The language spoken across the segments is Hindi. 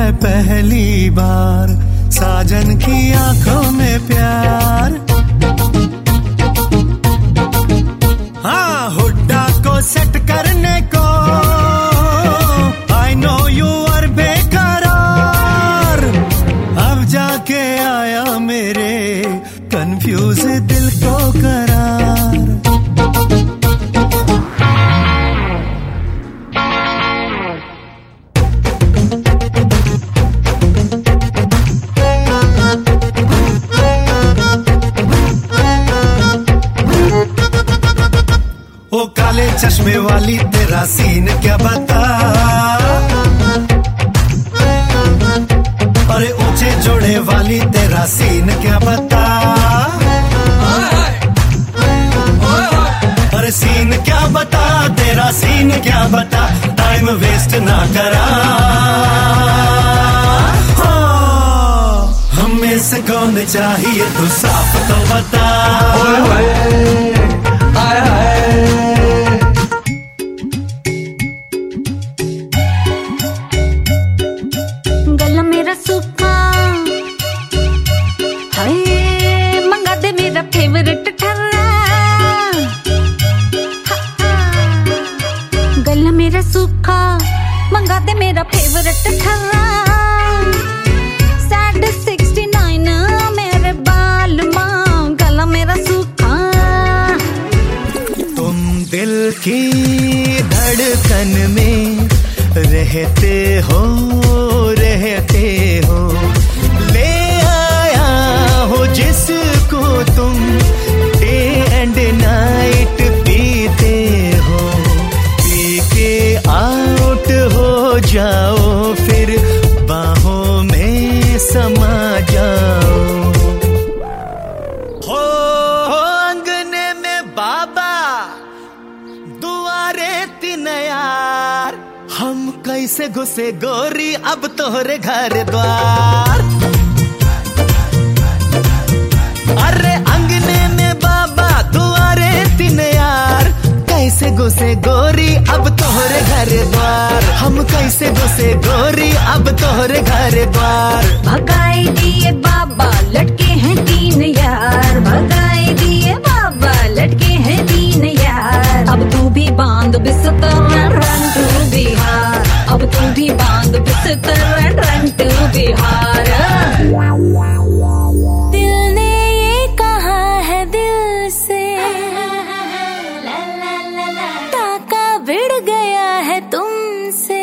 है पहली बार साजन की आंखों में प्यार। हाँ, हुड्डा को सेट करने को I know you are बेकरार। अब जाके आया मेरे कंफ्यूज दिल को करार। ओ काले चश्मे वाली तेरा सीन क्या बता, अरे ऊंचे जोड़े वाली तेरा सीन क्या बता, अरे सीन क्या बता, तेरा सीन क्या बता, टाइम वेस्ट ना करा। हम में से कौन चाहिए तू साफ तो बता। गला मेरा सूखा हाय, मंगा दे मेरा फेवरेट ठर्रा। गला मेरा सूखा, मंगा दे मेरा फेवरेट ठर्रा। सैड 69 मेरे बाल मां, गला मेरा सूखा। तुम दिल की धड़कन में रहते हो, ले आया हो जिसको तुम डे एंड नाइट पीते हो। पी के आउट हो जाओ, फिर बाहों में समा जाओ। हो अंगने में बाबा, दुआरे तीन यार, हम कैसे घुसे गोरी अब तोहरे घर द्वार। अरे अंगने में बाबा, दुआरे तीन यार, कैसे घुसे गोरी अब तोहरे घर द्वार। हम कैसे घुसे गोरी अब तोहरे घर द्वार। भगाई दिए बाबा, लटके हैं तीन यार। भगाई दिए बाबा, लटके हैं तीन यार। अब तू भी बांध बिस्तर, रन टू बिहार। अब तू भी बांध बिस्तर, रन टू बिहार। दिल ने ये कहा है दिल से, ताका भिड़ गया है तुमसे।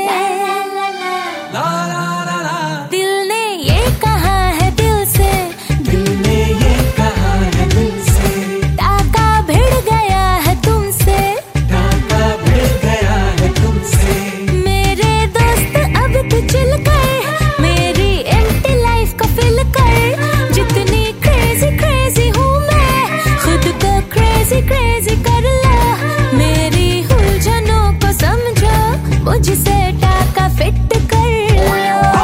दिल ने ये कहा है दिल से, दिल ने ये कहा है दिल से, ताका भिड़ गया है तुमसे, ताका भिड़ गया है तुमसे। मेरे दोस्त अब तू चिल कर, मेरी एम्प्टी लाइफ को फिल कर। जितनी क्रेजी क्रेजी हूँ मैं, खुद को क्रेजी क्रेजी कर ला। मेरी उलझनों को समझो, मुझसे टाका फिट कर लो।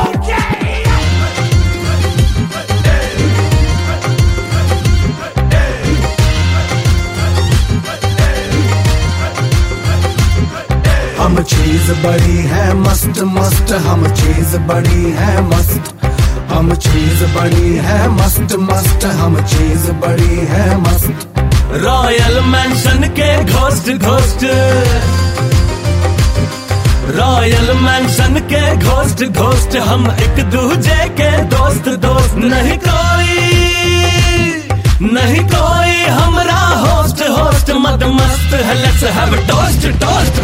हम चीज बड़ी है मस्त मस्त, हम चीज बड़ी है मस्त। हम चीज बड़ी है मस्त मस्त, हम चीज बड़ी है मस्त। रॉयल मैंशन के घोस्ट घोस्ट, रॉयल मैंशन के घोस्ट घोस्ट। हम एक दूजे के दोस्त दोस्त। नहीं कोई हमरा होस्ट होस्ट। मद मस्त है, लेट्स हैव टोस्ट टोस्ट